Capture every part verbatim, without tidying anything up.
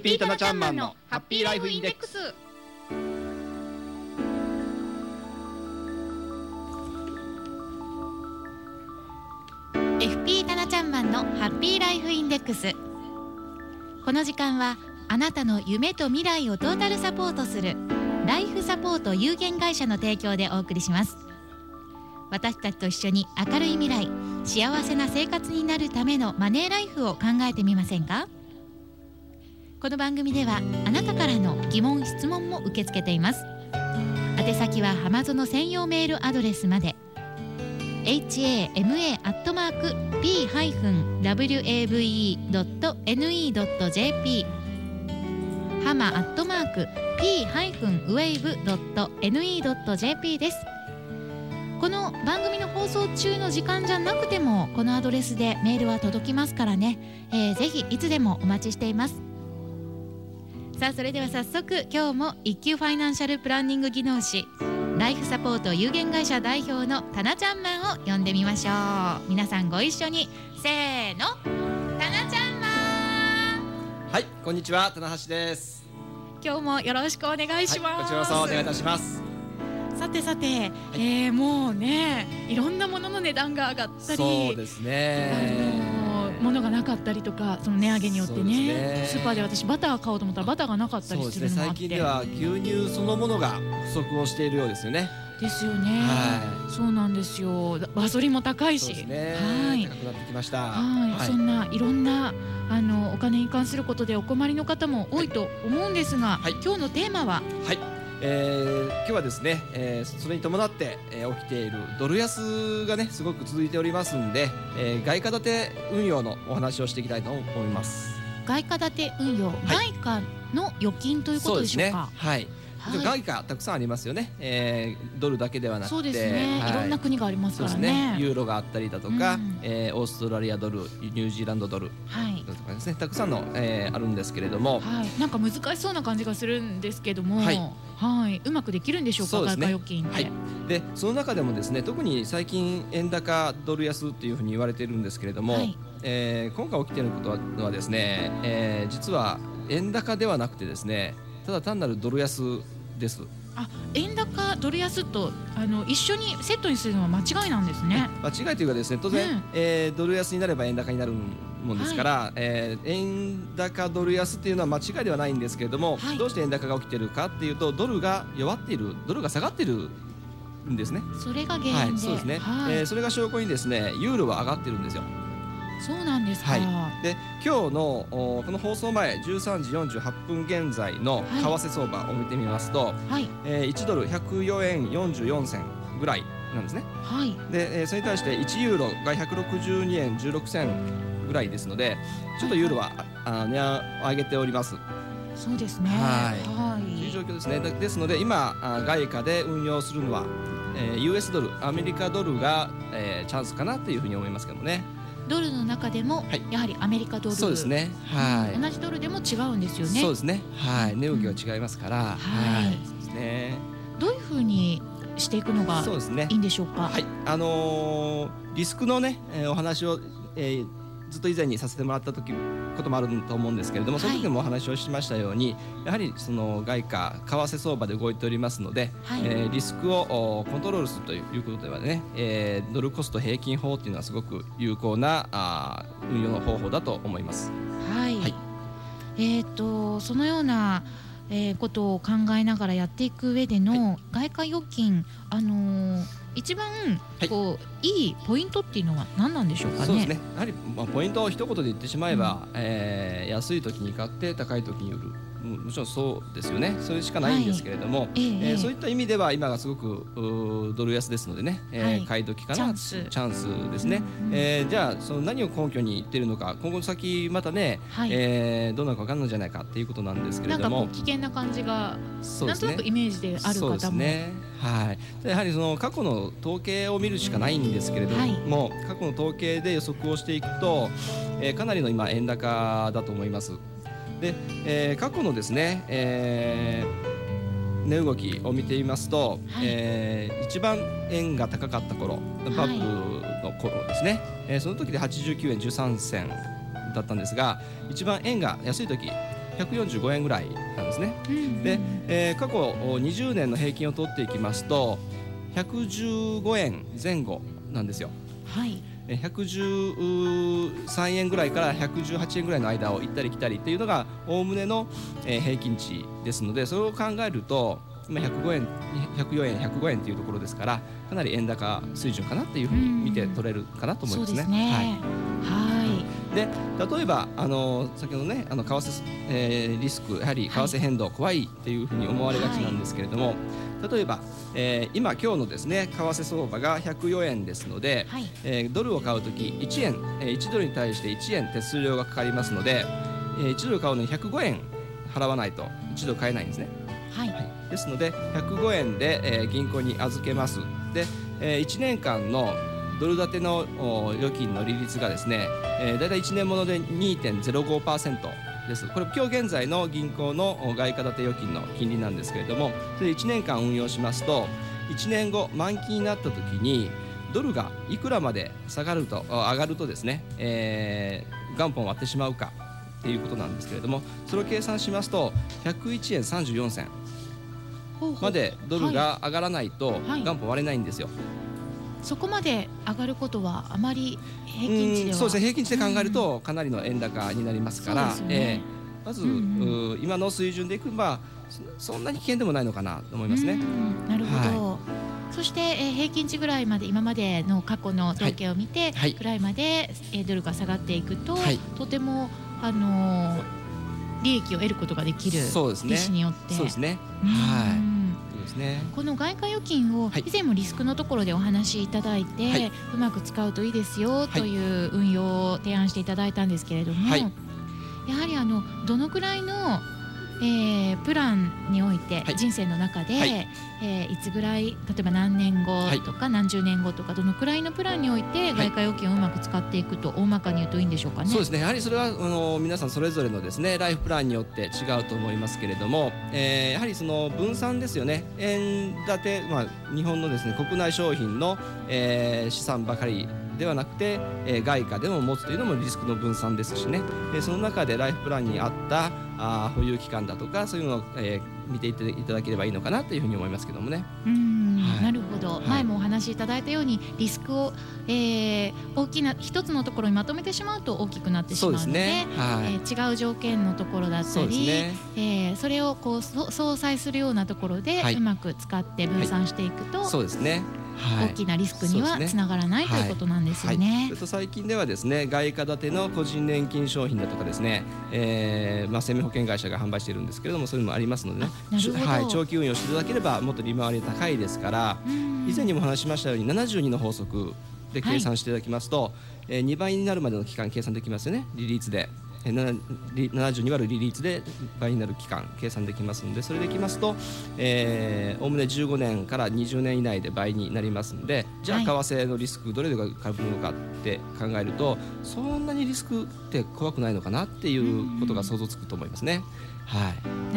ピー タナちゃんマンのハッピーライフインデックス。 エフピー タナちゃんマンのハッピーライフインデックス。この時間はあなたの夢と未来をトータルサポートするライフサポート有限会社の提供でお送りします。私たちと一緒に明るい未来、幸せな生活になるためのマネーライフを考えてみませんか？この番組ではあなたからの疑問・質問も受け付けています。宛先はハマゾノ専用メールアドレスまで エイチエーエムエー アットマーク ピー ハイフン ダブリューエーブイイー ドット エヌイー ドット ジェーピー ハマアットマーク ピー ハイフン ウェイブ ドット エヌイー ドット ジェーピー です。この番組の放送中の時間じゃなくてもこのアドレスでメールは届きますからね、えー、ぜひいつでもお待ちしています。さあ、それでは早速今日も一級ファイナンシャルプランニング技能士、ライフサポート有限会社代表のタナちゃんマンを呼んでみましょう。皆さんご一緒に、せーの、タナちゃんマン。 はい、こんにちは、棚橋です。 今日もよろしくお願いします。 はい、こちらこそお願いいたします。 さてさて、はい、えー、もうね、いろんなものの値段が上がったり、 そうですね、 あのー、物がなかったりとか、その値上げによって ね, ねスーパーで私バター買おうと思ったらバターがなかったりするのもあって、 そうですね、最近では牛乳そのものが不足をしているようですよね。 ですよね、 はい、 そうなんですよ。ガソリンも高いし、 そうですね、はい、高くなってきました。 はい、はい、そんないろんなあのお金に関することでお困りの方も多いと思うんですが、はい、今日のテーマは、 はい、えー、今日はですね、えー、それに伴って、えー、起きているドル安がねすごく続いておりますんで、えー、外貨建て運用のお話をしていきたいと思います。 外貨建て運用、はい、外貨の預金ということでしょうか。 そうですね、はい、はい、外貨たくさんありますよね、えー、ドルだけではなくて、 そうですね、はい、いろんな国がありますから ね, ねユーロがあったりだとか、うん、えー、オーストラリアドル、ニュージーランドドル、はい、とかですね、たくさんの、えー、あるんですけれども、 はい、なんか難しそうな感じがするんですけども、はいはい、うまくできるんでしょうか。そうですね、外貨預金って、はい、 でその中でもですね、特に最近円高ドル安っていうふうに言われているんですけれども、はい、えー、今回起きていることは、はですね、えー、実は円高ではなくてですね、ただ単なるドル安です。 あ、円高ドル安とあの一緒にセットにするのは間違いなんですね。 間違いというかですね、当然、うん、えー、ドル安になれば円高になるもんですから、はい、えー、円高ドル安っていうのは間違いではないんですけれども、はい、どうして円高が起きているかっていうと、ドルが弱っている、ドルが下がっているんですね。 それが原因で、はい、 そうですね、 はい、 えー、それが証拠にですね、ユーロは上がってるんですよ。 そうなんですか。 はい、で今日のこの放送前じゅうさんじよんじゅうはっぷん現在の為替相場を見てみますと、はい、えー、いちドルひゃくよえんよんじゅうよんせんぐらいなんですね。はい、で、えー、それに対していちユーロがひゃくろくじゅうにえんじゅうろくせんぐらいですので、ちょっとユーロは、はい、値を上げております。 そうですね、 はい、という状況ですね。ですので今外貨で運用するのは、えー、ユーエス ドル、アメリカドルが、えー、チャンスかなというふうに思いますけどもね。 ドルの中でも、はい、やはりアメリカドル、そうですね、はい、同じドルでも違うんですよね。 そうですね、はい、値動きが違いますから、うん、はい、はい、そうですね。 どういうふうにしていくのがいいんでしょうか。 はい、あのー、リスクのね、えー、お話を、えー、ずっと以前にさせてもらった時こともあると思うんですけれども、その時もお話をしましたように、はい、やはりその外貨為替相場で動いておりますので、はい、えー、リスクをコントロールするということではね、えー、ドルコスト平均法というのはすごく有効なあ運用の方法だと思います。はい、はい、 えー、とそのような、えー、ことを考えながらやっていく上での外貨預金、あのー一番こう、はい、いいポイントっていうのは何なんでしょうかね。 そうですね、やはり、まあ、ポイントを一言で言ってしまえば、うん、えー、安い時に買って高い時に売る、もちろんそうですよね、それしかないんですけれども、はい、えーえー、そういった意味では今がすごくドル安ですのでね、えーはい、買い時かな、チャンス、チャンスですね、うんうん、えー、じゃあその何を根拠に言ってるのか、今後先またね、はい、えー、どうなのか分かんないんじゃないかっていうことなんですけれども、 なんかこう危険な感じが、ね、なんとなくイメージである方も、そうですね、 はい、やはりその過去の統計を見るしかないんですけれども、はい、過去の統計で予測をしていくと、えー、かなりの今円高だと思います。で、えー、過去のですね、えー、値動きを見てみますと、はい、えー、一番円が高かった頃、バブルの頃ですね、えー、その時ではちじゅうきゅうえんじゅうさんせんだったんですが、一番円が安い時ひゃくよんじゅうごえんぐらいなんですね。 うんうん、 で、えー、過去にじゅうねんの平均を取っていきますとひゃくじゅうごえんぜん後なんですよ。 はい、 ひゃくじゅうさんえんぐらいからひゃくじゅうはちえんぐらいの間を行ったり来たりっていうのがおおむねの、えー、平均値ですので、それを考えると今ひゃくごえんひゃくよえんひゃくごえんというところですから、かなり円高水準かなというふうに見て取れるかなと思いますね。 そうですね。はい。はい、 で例えばあの先ほどねあの為替、えー、リスクやはり為替変動怖いっていうふうに思われがちなんですけれども、はい、例えば、えー、今今日のですね為替相場がひゃくよえんですので、はい、えー、ドルを買うときいちえん、えー、いちドルに対していちえん手数料がかかりますので、えー、いちドル買うのにひゃくごえん払わないといちドル買えないんですね。はいはい、ですのでひゃくごえんで、えー、銀行に預けます。で、えー、いちねんかんのドル建ての預金の利率がですね、えー、だいたいいちねんもので にてんゼロごパーセント です。これ今日現在の銀行の外貨建て預金の金利なんですけれども、それいちねんかん運用しますといちねんご満期になった時にドルがいくらまで下がると上がるとですね、えー、元本を割ってしまうかっていうことなんですけれども、それを計算しますとひゃくいちえんさんじゅうよんせんまでドルが上がらないと元本割れないんですよ。はいはい、 そこまで上がることはあまり平均値では、 そうですね、平均値で考えるとかなりの円高になりますから、ねえー、まず、うんうん、今の水準でいくばそんなに危険でもないのかなと思いますね。 なるほど。はい、そして、えー、平均値ぐらいまで今までの過去の統計を見て、はい、ぐらいまで、えー、ドルが下がっていくと、はい、とても、あのー、利益を得ることができる。 そうですね、 利子によって。 そうですね。はい。ね、 この外貨預金を以前もリスクのところでお話しいただいて、はい、うまく使うといいですよという運用を提案していただいたんですけれども、はい、やはりあのどのくらいの、えー、プランにおいて、はい、人生の中で、はい、えー、いつぐらい、例えば何年後とか、はい、何十年後とかどのくらいのプランにおいて外貨預金をうまく使っていくと大まかに言うといいんでしょうかね。 そうですね、やはりそれはあの皆さんそれぞれのですねライフプランによって違うと思いますけれども、えー、やはりその分散ですよね。円建て、まあ、日本のですね国内商品の、えー、資産ばかりではなくて、えー、外貨でも持つというのもリスクの分散ですしね、えー、その中でライフプランに合ったあ保有期間だとかそういうのを、えー、見ていただければいいのかなというふうに思いますけどもね。 うーん、はい、なるほど、はい、前もお話しいただいたようにリスクを、えー、大きな一つのところにまとめてしまうと大きくなってしまうので、そうですね、はい、えー、違う条件のところだったり、ね、えー、それをこう相殺するようなところで、はい、うまく使って分散していくと、はい、 そうですね、 はい、大きなリスクにはつながらない、ね、ということなんですよね。はいはい、 それと最近ではですね外貨建ての個人年金商品だとかですね、えーまあ、生命保険会社が販売しているんですけれども、それもありますのでね、はい、長期運用していただければもっと利回り高いですから、以前にも話しましたようにななじゅうにの法則で計算していただきますと、はい、えー、にばいになるまでの期間計算できますよね。利率でななじゅうに割る利率で倍になる期間計算できますので、それできますとおおむねじゅうごねんからにじゅうねん以内で倍になりますので、じゃあ為替のリスクどれがかぶるのかって考えると、そんなにリスクって怖くないのかなっていうことが想像つくと思いますね。はい、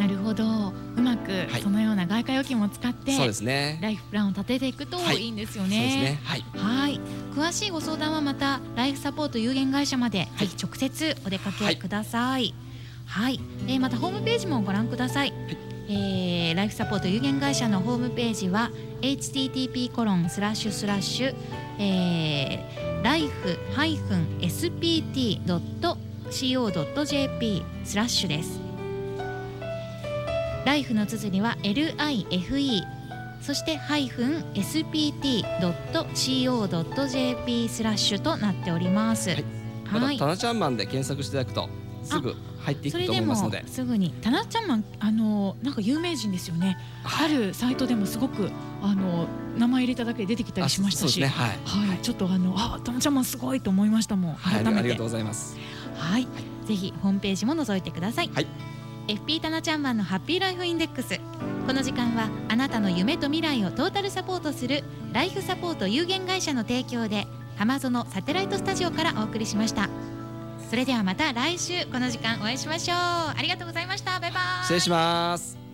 なるほど。うまくそのような外貨預金を使って、 そうですね、 ライフプランを立てていくといいんですよね。 はい、そうですね。はい、 はい、詳しいご相談はまたライフサポート有限会社まで、はい、ぜひ直接お出かけください。はい、はい、えー、またホームページもご覧ください。はい、えー、ライフサポート有限会社のホームページは エイチティーティーピーコロンスラッシュスラッシュライフハイフンエスピーティードットシーオードットジェーピー スラッシュです。ライフの綴りは エルアイエフイー、 そしてハイフン エスピーティードットシーオードットジェーピー スラッシュとなっております。はい、 またタナちゃんマンで検索していただくとすぐ入っていくと思いますので、 それでもすぐにタナちゃんマン、あのなんか有名人ですよね。あるサイトでもすごくあの名前入れただけで出てきたりしましたし、ね、はいはい、ちょっとあのあタナちゃんマンすごいと思いましたもん。改めて、 はい、ありがとうございます。 はい、はい、ぜひホームページも覗いてください。はい、エフピー タナちゃんマンのハッピーライフインデックス。この時間はあなたの夢と未来をトータルサポートするライフサポート有限会社の提供で浜園サテライトスタジオからお送りしました。それではまた来週この時間お会いしましょう。ありがとうございました。バイバイ。 失礼します。